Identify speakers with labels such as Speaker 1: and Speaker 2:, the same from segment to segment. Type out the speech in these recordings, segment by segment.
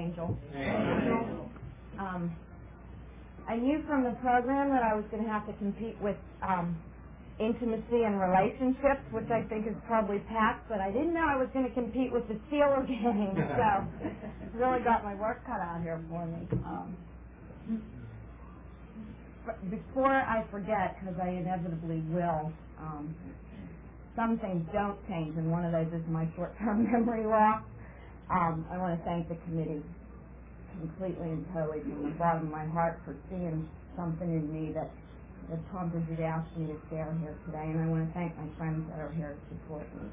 Speaker 1: Angel. I knew from the program that I was going to have to compete with intimacy and relationships, which I think is probably packed, but I didn't know I was going to compete with the Steeler game, so really got my work cut out here for me. But before I forget, because I inevitably will, some things don't change, and one of those is my short-term memory loss. I want to thank the committee completely and totally from the bottom of my heart for seeing something in me that prompted you to ask me to share here today, and I want to thank my friends that are here to support me.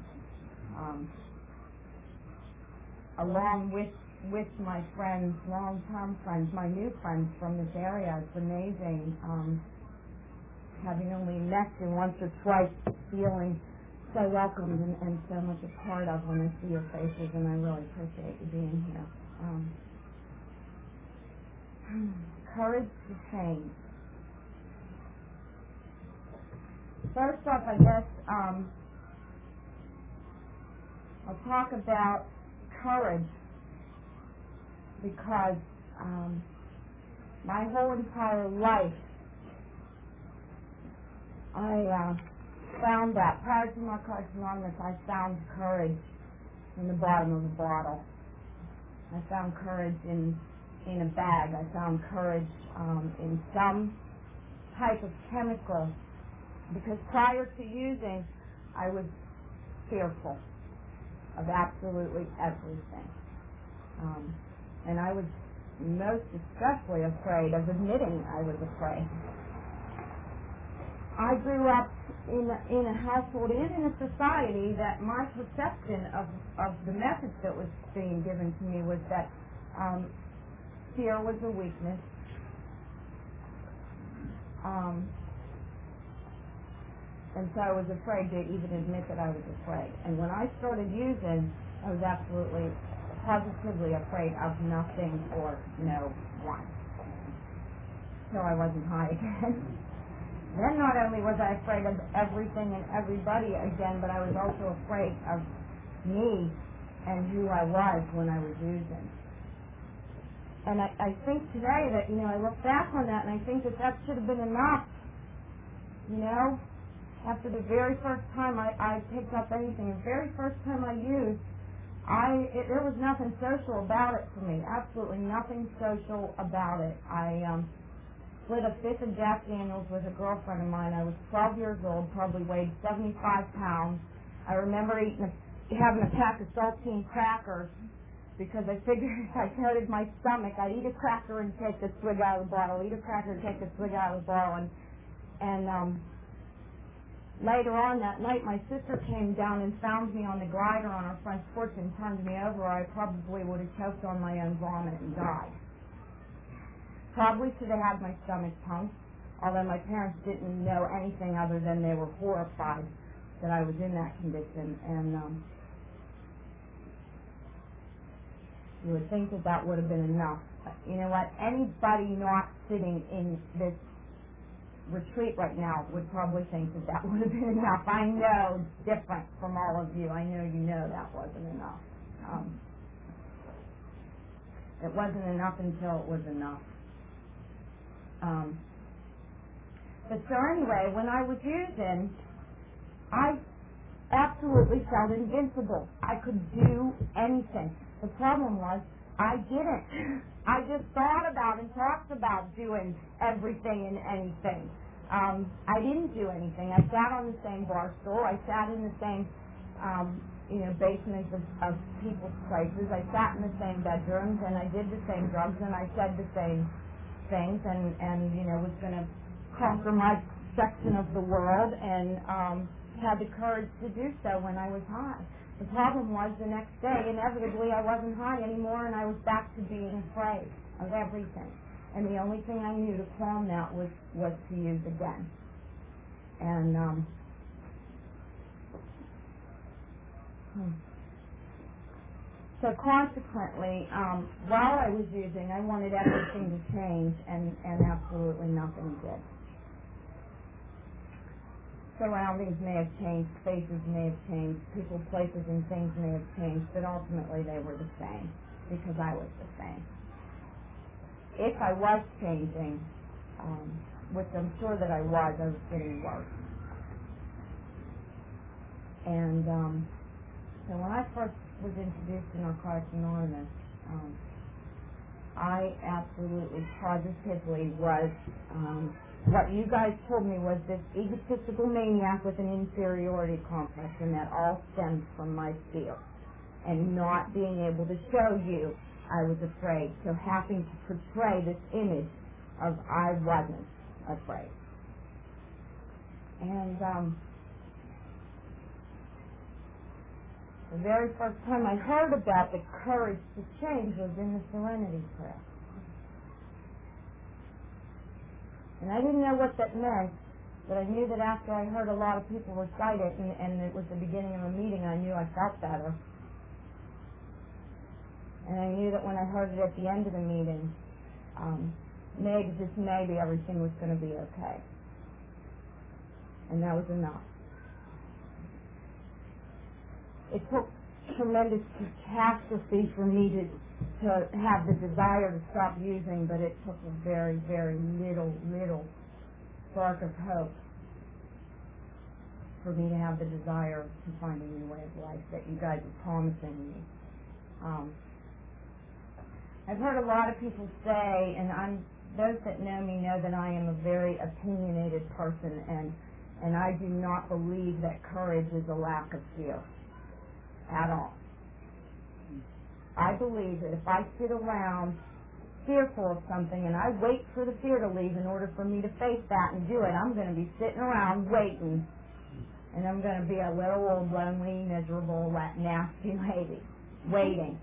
Speaker 1: Along with my friends, long-term friends, my new friends from this area, it's amazing having only met you once or twice, feeling so welcomed and so much a part of when I see your faces, and I really appreciate you being here. Courage to change. First off, I guess I'll talk about courage because my whole entire life I found that prior to Narcotics Anonymous, I found courage in the bottom of a bottle. I found courage in a bag. I found courage in some type of chemical, because prior to using, I was fearful of absolutely everything. And I was most especially afraid of admitting I was afraid. I grew up in a household and in a society that my perception of the message that was being given to me was that fear was a weakness. And so I was afraid to even admit that I was afraid. And when I started using, I was absolutely, positively afraid of nothing or no one. So I wasn't high again. Then not only was I afraid of everything and everybody again, but I was also afraid of me and who I was when I was using. And I think today that, I look back on that and I think that should have been enough. After the very first time I picked up anything, the very first time I used, there was nothing social about it for me. Absolutely nothing social about it. I split a fifth of Jack Daniels with a girlfriend of mine. I was 12 years old, probably weighed 75 pounds. I remember having a pack of saltine crackers because I figured if I coated my stomach, I'd eat a cracker and take a swig out of the bottle, eat a cracker and take a swig out of the bottle. And later on that night, my sister came down and found me on the glider on our front porch and turned me over, or I probably would have choked on my own vomit and died. Probably should have had my stomach pumped, although my parents didn't know anything other than they were horrified that I was in that condition. And you would think that would have been enough. But you know what? Anybody not sitting in this retreat right now would probably think that would have been enough. I know it's different from all of you. I know you know that wasn't enough. It wasn't enough until it was enough. But so anyway, when I was using, I absolutely felt invincible. I could do anything. The problem was I didn't. I just thought about and talked about doing everything and anything. I didn't do anything. I sat on the same bar stool. I sat in the same basements of people's places. I sat in the same bedrooms, and I did the same drugs, and I said the same things, and was going to conquer my section of the world, and had the courage to do so when I was high. The problem was the next day, inevitably, I wasn't high anymore, and I was back to being afraid of everything. And the only thing I knew to calm that was to use again. And so consequently, while I was using, I wanted everything to change, and absolutely nothing did. Surroundings may have changed, spaces may have changed, people, places, and things may have changed, but ultimately they were the same. because I was the same. If I was changing, which I'm sure that I was getting worse. And so when I first was introduced to Narcotics Anonymous, I absolutely positively was, what you guys told me was this egotistical maniac with an inferiority complex, and that all stems from my fear and not being able to show you I was afraid, so having to portray this image of I wasn't afraid. And the very first time I heard about the courage to change was in the Serenity Prayer. And I didn't know what that meant, but I knew that after I heard a lot of people recite it, and it was the beginning of a meeting, I knew I felt better. And I knew that when I heard it at the end of the meeting, maybe everything was going to be okay. And that was enough. It took tremendous catastrophe for me to have the desire to stop using, but it took a very, very little spark of hope for me to have the desire to find a new way of life that you guys are promising me. I've heard a lot of people say, and those that know me know that I am a very opinionated person, and I do not believe that courage is a lack of fear at all. I believe that if I sit around fearful of something and I wait for the fear to leave in order for me to face that and do it, I'm going to be sitting around waiting, and I'm going to be a little old, lonely, miserable, nasty lady waiting.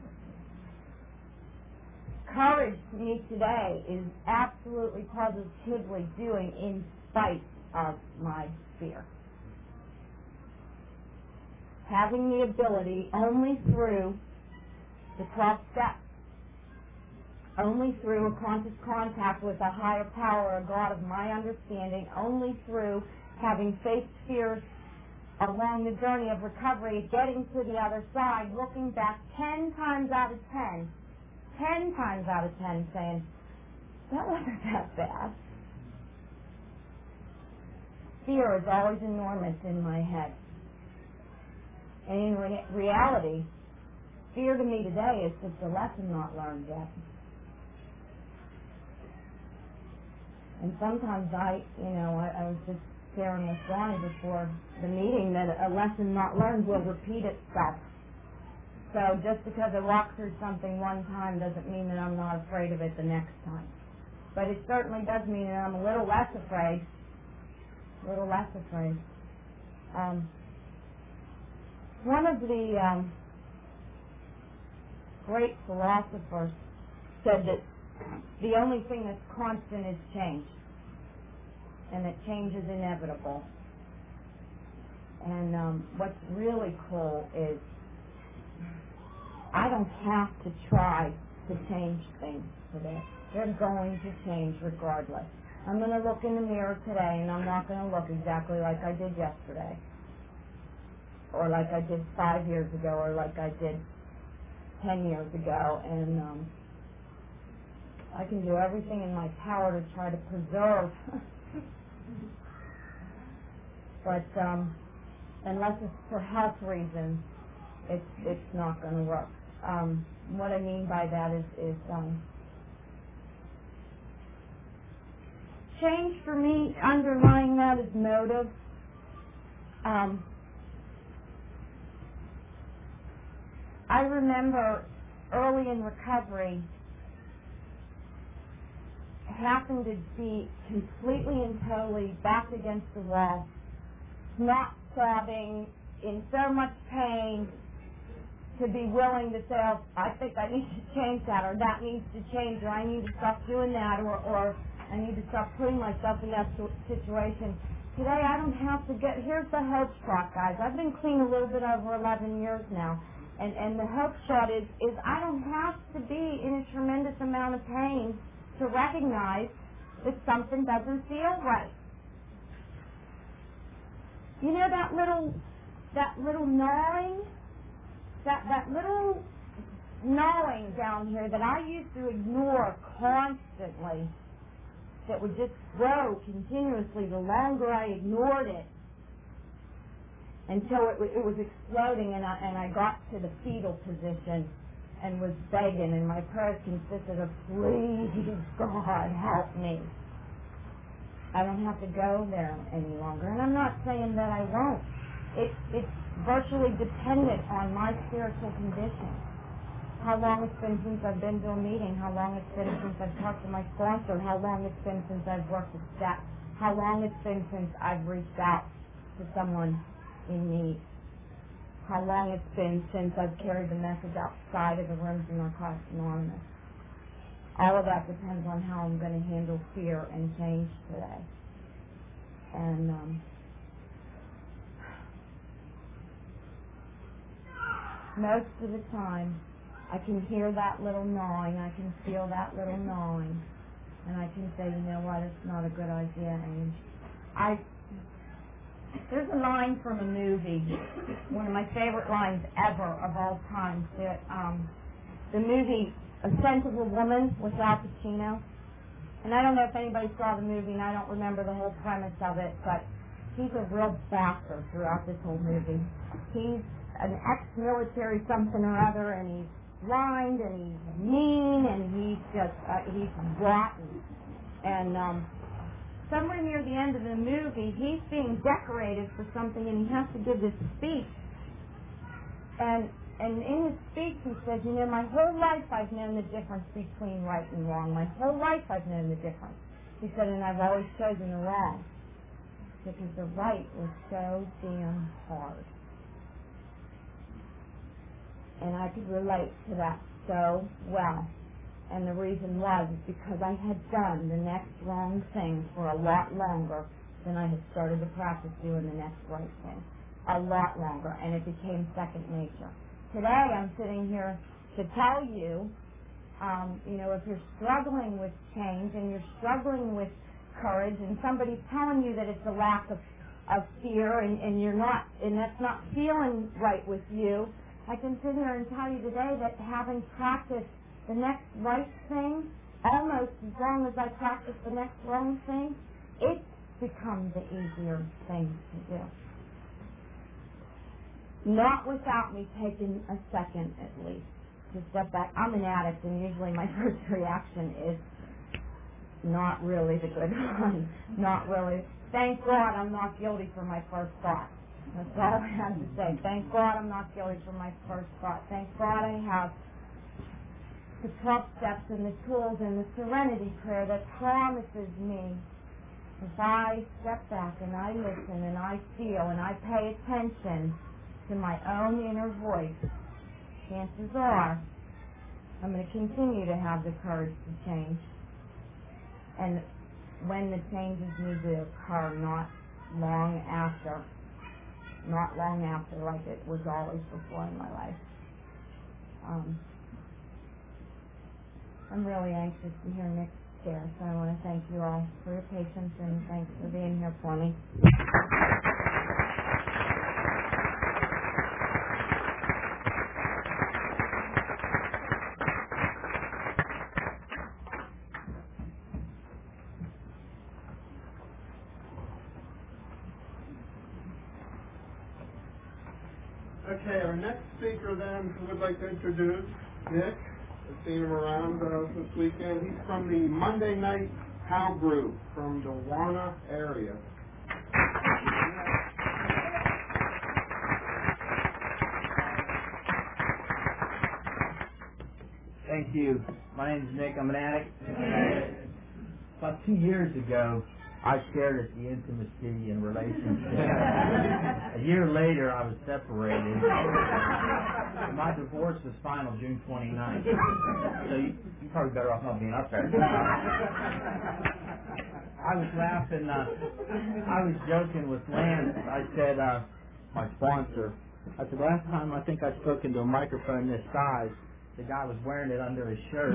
Speaker 1: Courage to me today is absolutely positively doing in spite of my fear. Having the ability only through the 12 steps, only through a conscious contact with a higher power, a God of my understanding, only through having faced fears along the journey of recovery, getting to the other side, looking back 10 times out of 10 saying, that wasn't that bad. Fear is always enormous in my head. And in reality, fear to me today is just a lesson not learned yet. And sometimes I was just sharing with Ronnie before the meeting that a lesson not learned will repeat itself. So just because I walk through something one time doesn't mean that I'm not afraid of it the next time. But it certainly does mean that I'm a little less afraid. One of the great philosophers said that the only thing that's constant is change, and that change is inevitable. And what's really cool is I don't have to try to change things today. They're going to change regardless. I'm going to look in the mirror today, and I'm not going to look exactly like I did yesterday, or like I did 5 years ago, or like I did 10 years ago, and I can do everything in my power to try to preserve. But unless it's for health reasons, it's not going to work. What I mean by that is change for me, underlying that is motive. I remember early in recovery having to be completely and totally backed against the wall, not sobbing, in so much pain, to be willing to say, oh, I think I need to change that, or that needs to change, or I need to stop doing that, or I need to stop putting myself in that situation. Today I don't have to get, here's the hope shot, guys. I've been clean a little bit over 11 years now, and the hope shot is I don't have to be in a tremendous amount of pain to recognize that something doesn't feel right. You know that little gnawing, that little gnawing down here that I used to ignore constantly, that would just grow continuously the longer I ignored it, until it was exploding, and I got to the fetal position and was begging, and my prayers consisted of, please, God, help me. I don't have to go there any longer, and I'm not saying that I won't. It's virtually dependent on my spiritual condition. How long it's been since I've been to a meeting, how long it's been since I've talked to my sponsor, how long it's been since I've worked with staff, how long it's been since I've reached out to someone in need, how long it's been since I've carried the message outside of the rooms in Narcotics Anonymous. All of that depends on how I'm going to handle fear and change today. And most of the time, I can hear that little gnawing, I can feel that little gnawing, and I can say, you know what, it's not a good idea. And there's a line from a movie, one of my favorite lines ever of all time, the movie A Scent of a Woman with Al Pacino. And I don't know if anybody saw the movie, and I don't remember the whole premise of it, but he's a real bastard throughout this whole movie. He's an ex-military something or other, and he's blind, and he's mean, and he's just, he's rotten. And somewhere near the end of the movie, he's being decorated for something, and he has to give this speech. And in his speech, he says, you know, my whole life I've known the difference between right and wrong. My whole life I've known the difference. He said, and I've always chosen the wrong, because the right was so damn hard. And I could relate to that so well. And the reason was because I had done the next wrong thing for a lot longer than I had started to practice doing the next right thing. A lot longer, and it became second nature. Today I'm sitting here to tell you, you know, if you're struggling with change and you're struggling with courage, and somebody's telling you that it's a lack of fear, and you're not, and that's not feeling right with you, I can sit here and tell you today that having practiced the next right thing almost as long as I practice the next wrong thing, it becomes the easier thing to do. Not without me taking a second at least to step back. I'm an addict, and usually my first reaction is not really the good one. Not really. Thank God I'm not guilty for my first thought. That's all I have to say. Thank God I'm not guilty for my first thought. Thank God I have the 12 steps and the tools and the serenity prayer that promises me if I step back and I listen and I feel and I pay attention to my own inner voice, chances are I'm going to continue to have the courage to change. And when the changes need to occur, not long after like it was always before in my life. I'm really anxious to hear Nick's share, so I want to thank you all for your patience and thanks for being here for me.
Speaker 2: Okay, our next speaker then, who would like to introduce Nick. I've seen him around this weekend. He's from the Monday Night How Group from the Warner area.
Speaker 3: Thank you. My name is Nick. I'm an addict. About 2 years ago, I shared at the intimacy and relationship. A year later, I was separated. My divorce was final June 29th. So you're probably better off not being up there. I was laughing. I was joking with Lance. I said, my sponsor, I said, last time I think I spoke into a microphone this size, the guy was wearing it under his shirt.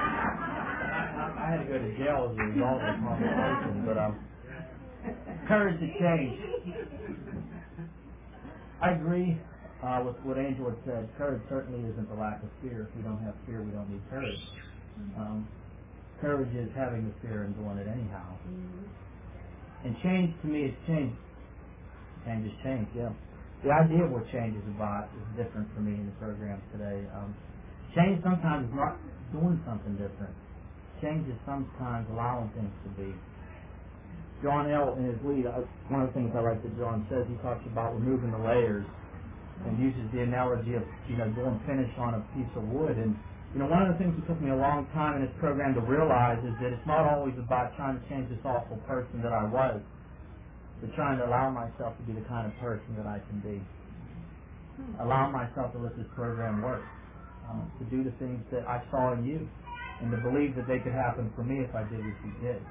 Speaker 3: I had to go to jail as a result of the conversation, but courage to change. I agree with what Angel had said, courage certainly isn't the lack of fear. If we don't have fear, we don't need courage. Courage is having the fear and doing it anyhow. And change, to me, is change. Change is change, yeah. The idea of what change is about is different for me in the program today. Change sometimes is not doing something different. Change is sometimes allowing things to be. John L. in his lead, one of the things I like that John says, he talks about removing the layers and uses the analogy of, doing finish on a piece of wood. And, one of the things that took me a long time in this program to realize is that it's not always about trying to change this awful person that I was, but trying to allow myself to be the kind of person that I can be. Allow myself to let this program work, to do the things that I saw in you, and to believe that they could happen for me if I did what you did.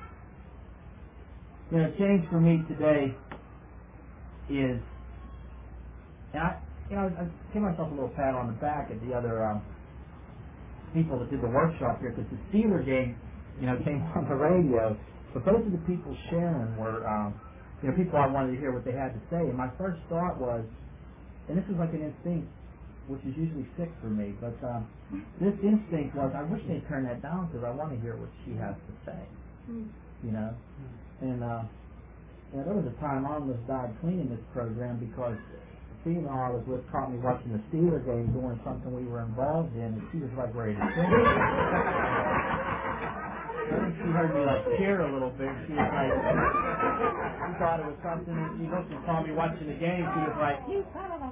Speaker 3: Change for me today is, and I gave myself a little pat on the back at the other people that did the workshop here, because the Steeler game, came on the radio, but those of the people sharing were, people I wanted to hear what they had to say. And my first thought was, and this is like an instinct, which is usually sick for me, but this instinct was, I wish they'd turn that down because I want to hear what she has to say. And there was a time I almost died cleaning this program because the female I was with caught me watching the Steeler game doing something we were involved in, and she was like ready to sing. I think she heard me cheer a little bit. She was like, she thought it was something, and she looked and saw me watching the game. She was like, "You son of a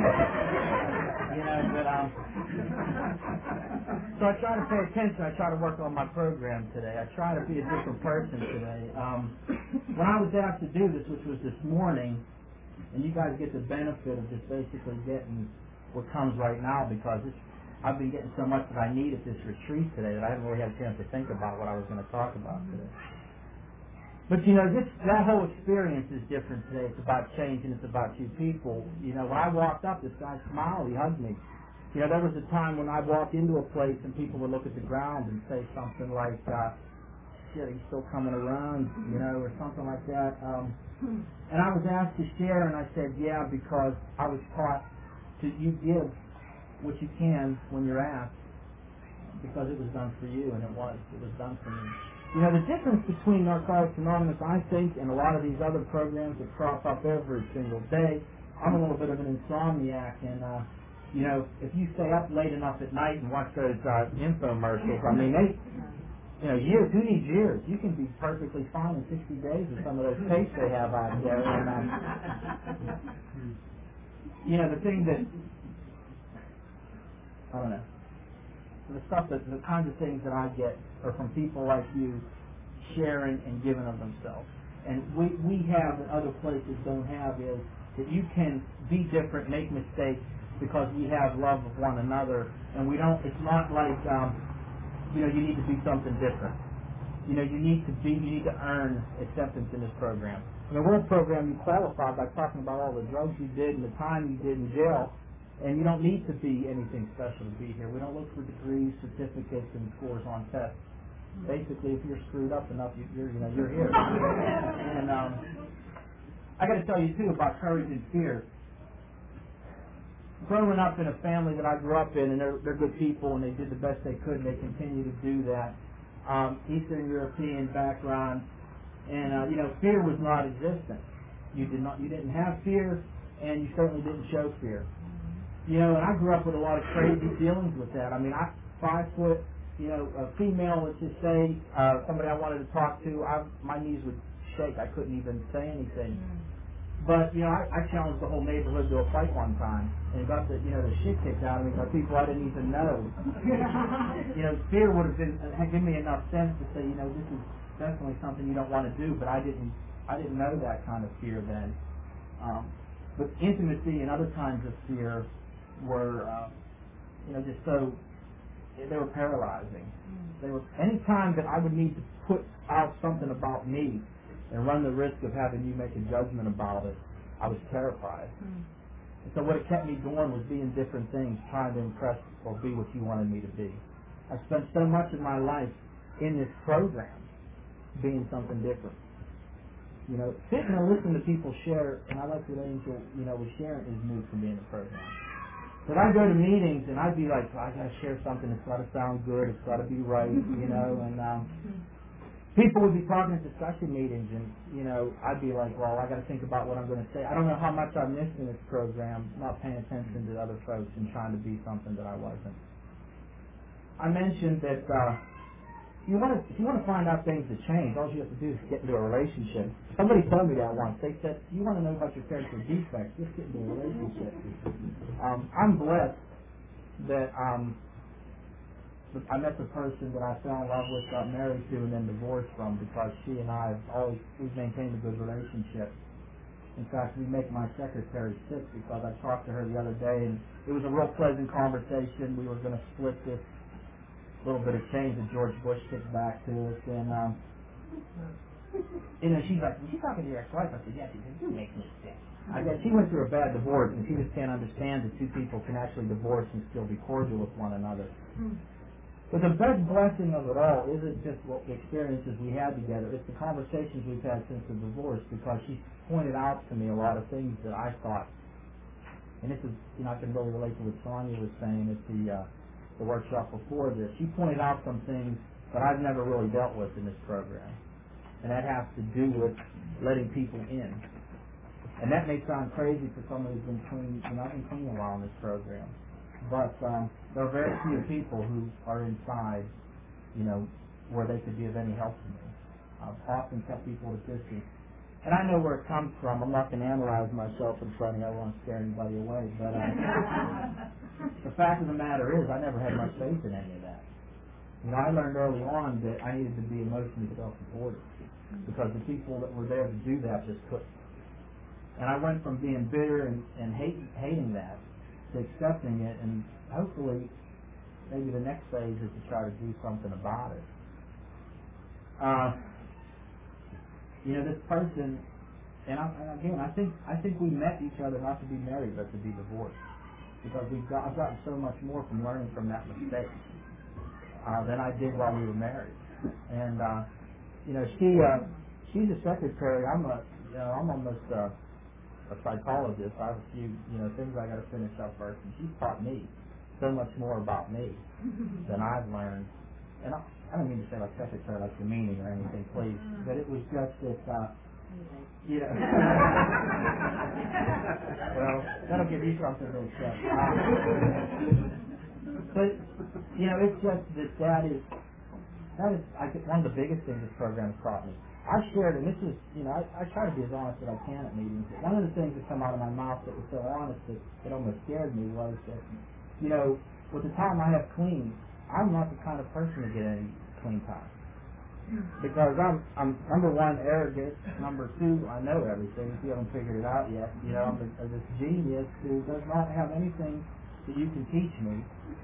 Speaker 3: but so I try to pay attention. I try to work on my program today. I try to be a different person today. When I was asked to do this, which was this morning, and you guys get the benefit of just basically getting what comes right now, because I've been getting so much that I need at this retreat today that I haven't really had a chance to think about what I was going to talk about today. But that whole experience is different today. It's about change, and it's about two people. When I walked up, this guy smiled, he hugged me. There was a time when I walked into a place and people would look at the ground and say something like, shit, he's still coming around, or something like that. And I was asked to share, and I said, yeah, because I was taught you give what you can when you're asked, because it was done for you, and it was done for me. The difference between Narcotics Anonymous, I think, and a lot of these other programs that crop up every single day, I'm a little bit of an insomniac, and if you stay up late enough at night and watch those infomercials, I mean, years, who needs years? You can be perfectly fine in 60 days with some of those tapes they have out there. And, the thing that, I don't know, the kinds of things that I get are from people like you sharing and giving of themselves. And we have that other places don't have is that you can be different, make mistakes, because we have love of one another, and we don't, it's not like, you need to do something different. You need to earn acceptance in this program. In the World program, you qualify by talking about all the drugs you did and the time you did in jail, and you don't need to be anything special to be here. We don't look for degrees, certificates, and scores on tests. Basically, if you're screwed up enough, you're here. And I got to tell you too about courage and fear. Growing up in a family that I grew up in, and they're good people, and they did the best they could, and they continue to do that. Eastern European background, and fear was not existent. You didn't have fear, and you certainly didn't show fear. And I grew up with a lot of crazy feelings with that. I mean, 5 foot, a female, let's just say, somebody I wanted to talk to, my knees would shake. I couldn't even say anything. But, I challenged the whole neighborhood to a fight one time, and got the shit kicked out of me by people I didn't even know. Fear would have given me enough sense to say, this is definitely something you don't want to do, but I didn't know that kind of fear then. But intimacy and other kinds of fear were, just so, they were paralyzing. They were, any time that I would need to put out something about me and run the risk of having you make a judgment about it, I was terrified. And so what it kept me going was being different things, trying to impress or be what you wanted me to be. I spent so much of my life in this program being something different. You know, sitting and listening to people share, and I like what Angel, was sharing, is new for me in the program. But I'd go to meetings and I'd be like, I gotta share something, it's gotta sound good, it's gotta be right, and people would be talking at discussion meetings and, I'd be like, well, I gotta think about what I'm gonna say. I don't know how much I missed in this program, not paying attention to other folks and trying to be something that I wasn't. I mentioned that, if you want to find out things to change, all you have to do is get into a relationship. Somebody told me that once. They said, you want to know about your character defects, just get into a relationship. I'm blessed that I met the person that I fell in love with, got married to, and then divorced from, because she and I we've maintained a good relationship. In fact, we make my secretary sick, because I talked to her the other day, and it was a real pleasant conversation. We were going to split this little bit of change that George Bush kicked back to us, and she's like, "Was you talking to your ex-wife?" I said, "Yeah." She said, "You make me sick." I guess she went through a bad divorce, and she just can't understand that two people can actually divorce and still be cordial with one another. But the best blessing of it all isn't just what the experiences we had together; it's the conversations we've had since the divorce, because she pointed out to me a lot of things that I thought, and this is, I can really relate to what Sonia was saying at the workshop before this. She pointed out some things that I've never really dealt with in this program, and that has to do with letting people in. And that may sound crazy for somebody who's been clean. I've been clean a while in this program, but there are very few people who are inside, where they could be of any help to me. I've often kept people at a distance, and I know where it comes from. I'm not going to analyze myself in front of you. I don't want to scare anybody away, but the fact of the matter is, I never had much faith in any of that. I learned early on that I needed to be emotionally self-supported, because the people that were there to do that just couldn't. And I went from being bitter and hating that to accepting it, and hopefully maybe the next phase is to try to do something about it. This person, and again, I think we met each other not to be married but to be divorced, because I've gotten so much more from learning from that mistake than I did while we were married. And she's a secretary. I'm almost a psychologist. I have a few things I got to finish up first, and she's taught me so much more about me than I've learned. And I don't mean to say like secretary like demeaning or anything, please, but it was just that. Well, that'll give you something to accept. But it's just that is I think one of the biggest things this program has taught me. I shared, and this is, I try to be as honest as I can at meetings. One of the things that come out of my mouth that was so honest that it almost scared me was that, with the time I have clean, I'm not the kind of person to get any clean time. Because I'm number one, arrogant. Number two, I know everything. If you haven't figured it out yet, I'm this genius who does not have anything that you can teach me.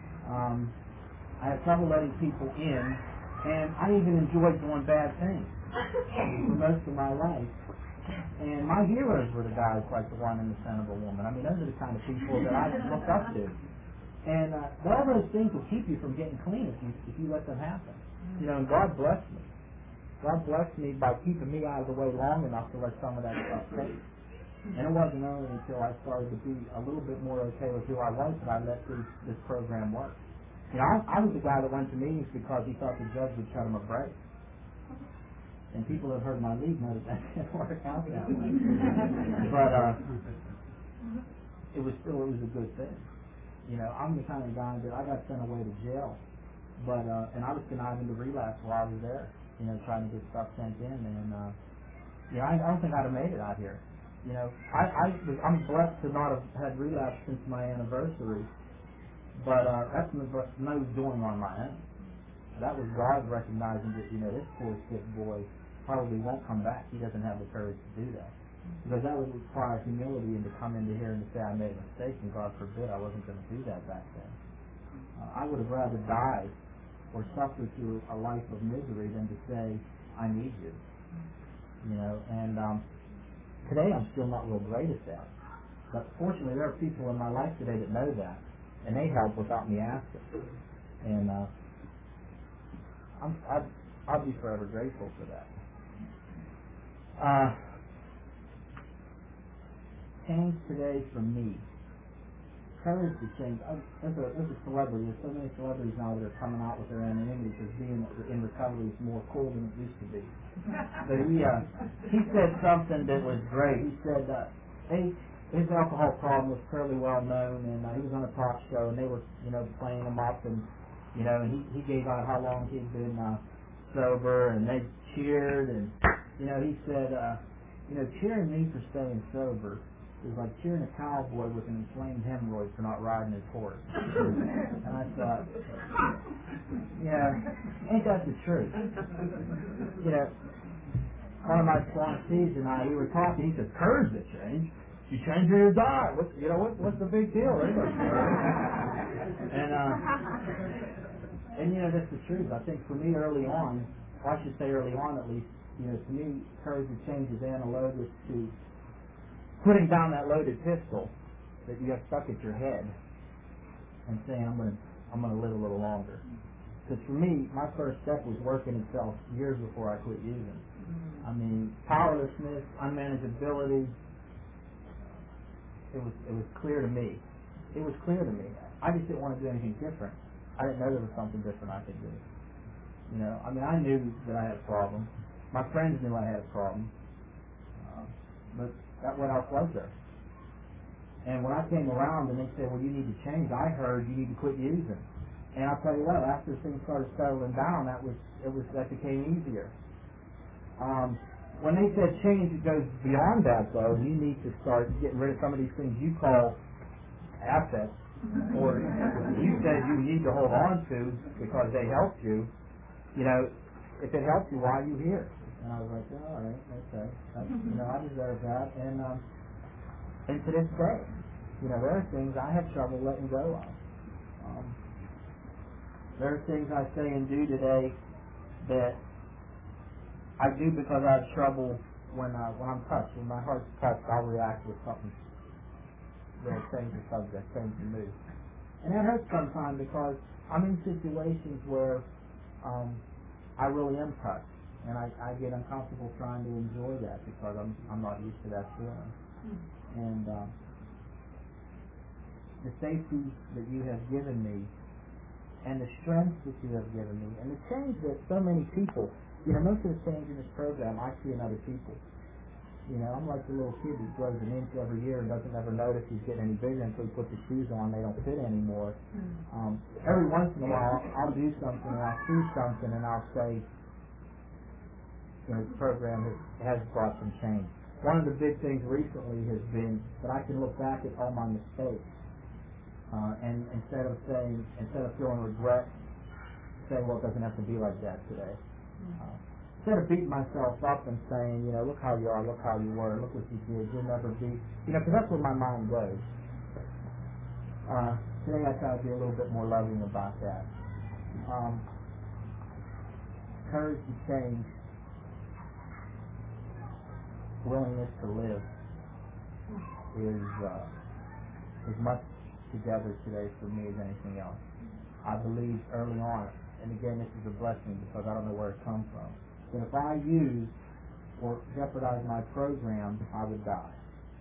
Speaker 3: I have trouble letting people in, and I even enjoyed doing bad things for most of my life. And my heroes were the guys like the one in The Scent of a Woman. I mean, those are the kind of people that I looked up to. And all those things will keep you from getting clean if you let them happen. And God blessed me. God blessed me by keeping me out of the way long enough to let some of that stuff take. And it wasn't only until I started to be a little bit more okay with who I was that I let this program work. I was the guy that went to meetings because he thought the judge would cut him a break. And people that have heard my lead know that didn't work out that way. But it was a good thing. I'm the kind of guy that I got sent away to jail, but and I was conniving to relapse while I was there, trying to get stuff sent in, and I don't think I'd have made it out here. I'm blessed to not have had relapse since my anniversary, but that's no doing on my own. That was God recognizing that this poor sick boy probably won't come back. He doesn't have the courage to do that. Because that would require humility and to come into here and to say I made a mistake, and God forbid I wasn't going to do that back then. I would have rather died or suffered through a life of misery than to say I need you. And today I'm still not real great at that. But fortunately there are people in my life today that know that, and they help without me asking. And I'll be forever grateful for that. change today for me, courage to change. There's a celebrity. There's so many celebrities now that are coming out with their anonymity because being in recovery is more cool than it used to be. But he said something that was great. He said his alcohol problem was fairly well known, and he was on a talk show, and they were playing him up, and and he gave out how long he'd been sober, and they cheered, and he said cheering me for staying sober is like cheering a cowboy with an inflamed hemorrhoid for not riding his horse. And I thought, ain't that the truth? One of my sponsees and I, we were talking. He said, "Courage to change. You change or you die. What's the big deal?" And that's the truth. I think for me early on, or I should say early on at least, to me, courage to change is analogous to putting down that loaded pistol that you have stuck at your head and saying, I'm gonna live a little longer. Because for me, my first step was working itself years before I quit using. I mean, powerlessness, unmanageability. It was clear to me. It was clear to me. I just didn't want to do anything different. I didn't know there was something different I could do. I mean, I knew that I had a problem. My friends knew I had a problem. But what else was there? And when I came around and they said, "Well, you need to change," I heard you need to quit using. And I'll tell you what, after things started settling down, that became easier. When they said change, it goes beyond that though. You need to start getting rid of some of these things you call assets, or you said you need to hold on to because they helped you. If it helped you, why are you here? And I was like, all right, okay. I deserve that. And to this day, there are things I have trouble letting go of. There are things I say and do today that I do because I have trouble when I'm touched. When my heart's touched, I'll react with something that'll change the subject, change the mood. And that hurts sometimes because I'm in situations where I really am touched. And I get uncomfortable trying to enjoy that because I'm not used to that feeling. And the safety that you have given me, and the strength that you have given me, and the change that so many people, most of the change in this program I see in other people. I'm like the little kid who grows an inch every year and doesn't ever notice he's getting any bigger until he puts his shoes on, they don't fit anymore. Every once in a while I'll do something and I'll see something and I'll say, this program has brought some change. One of the big things recently has been that I can look back at all my mistakes and instead of feeling regret, say, well, it doesn't have to be like that today. Instead of beating myself up and saying, look how you are, look how you were, look what you did, you'll never be, because that's where my mind goes. Today I try to be a little bit more loving about that. Courage to change. Willingness to live is much together today for me as anything else. I believe early on, and again this is a blessing because I don't know where it comes from, that if I used or jeopardized my program, I would die.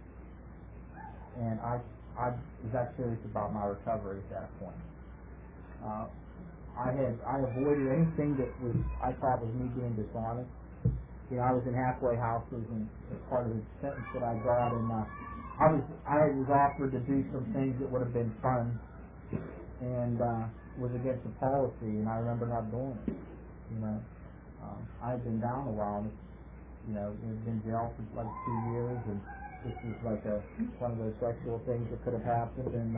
Speaker 3: And I was that serious about my recovery at that point. I avoided anything that I thought was me being dishonest. I was in halfway houses, and as part of the sentence that I got, and I was offered to do some things that would have been fun, and was against the policy, and I remember not doing it. I had been down a while, and had been in jail for like 2 years, and this was like one of those sexual things that could have happened, and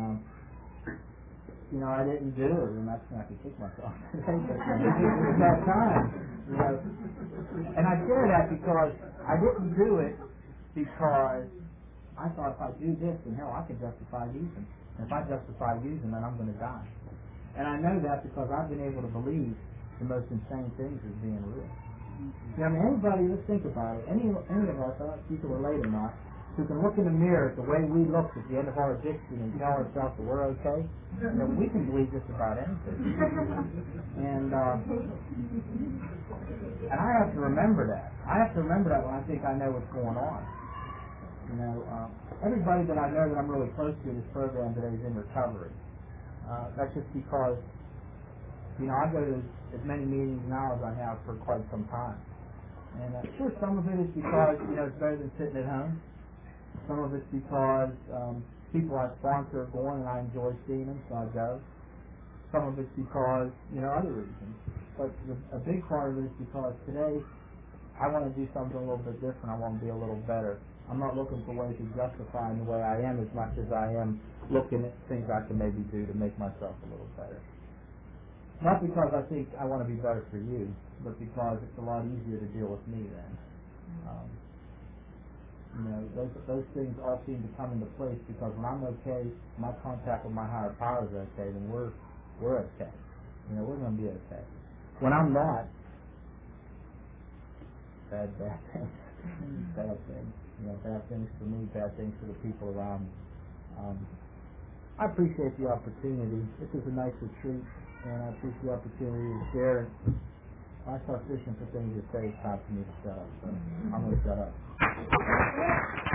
Speaker 3: I didn't do it, and that's when I could kick myself today, but it was that time. And I say that because I didn't do it because I thought if I do this, then hell, I can justify using. And if I justify using, then I'm going to die. And I know that because I've been able to believe the most insane things as being real. Anybody, let's think about it. Any of us, you can relate or not, who can look in the mirror the way we looked at the end of our addiction and tell ourselves that we're okay, we can believe just about anything. And I have to remember that. I have to remember that when I think I know what's going on. Everybody that I know that I'm really close to in this program today is in recovery. That's just because, I go to as many meetings now as I have for quite some time. And sure, some of it is because, it's better than sitting at home. Some of it's because people I sponsor are going and I enjoy seeing them, so I go. Some of it's because, other reasons. But a big part of it is because today I want to do something a little bit different. I want to be a little better. I'm not looking for ways of justifying the way I am as much as I am looking at things I can maybe do to make myself a little better. Not because I think I want to be better for you, but because it's a lot easier to deal with me then. Those things all seem to come into place because when I'm okay, my contact with my higher power is okay, then we're okay. We're going to be okay. When I'm not, bad things. Bad things. Bad things for me, bad things for the people around me. I appreciate the opportunity. This is a nice retreat, and I appreciate the opportunity to share. When I start fishing for things to say, it's time for me to shut up. So I'm going to shut up.